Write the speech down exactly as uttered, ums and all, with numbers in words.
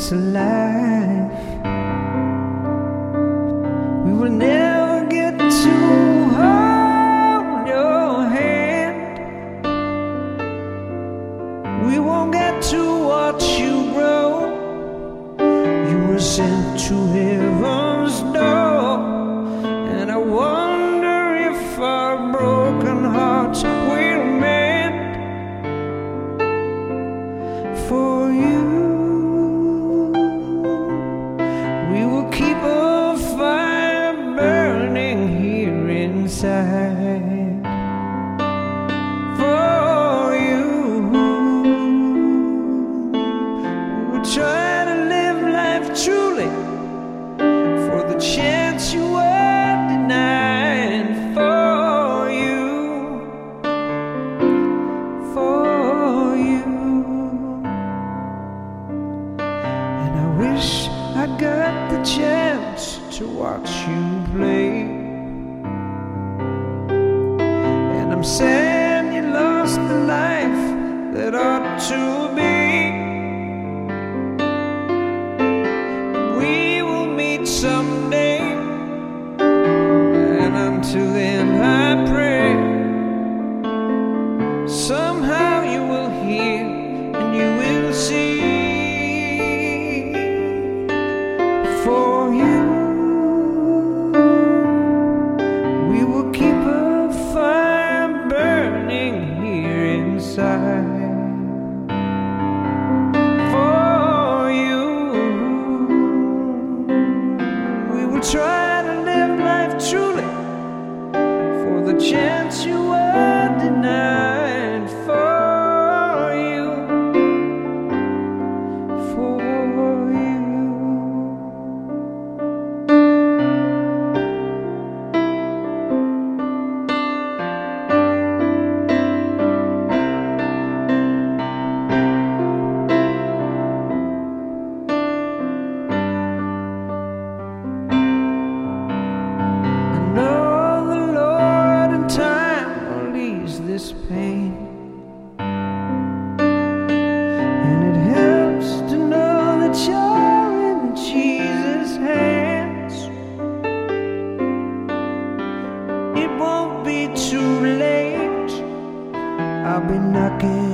this life. We will never get to hold your hand. We won't get to watch you grow. You were sent to heaven's door, and I wonder if our broken hearts will mend for you. We will keep a fire burning here inside for you. We'll try to live life truly for the chance you were denied for you, for you. And I wish I got the chance to watch you play. And I'm sad you lost the life that ought to be. We will meet someday, and until then I pray somehow you will hear and you will see. For you, we will keep a fire burning here inside for you. We will try to live life truly for the chance you were denied for you, for you. This pain, and it helps to know that you're in Jesus' hands. It won't be too late. I'll be knocking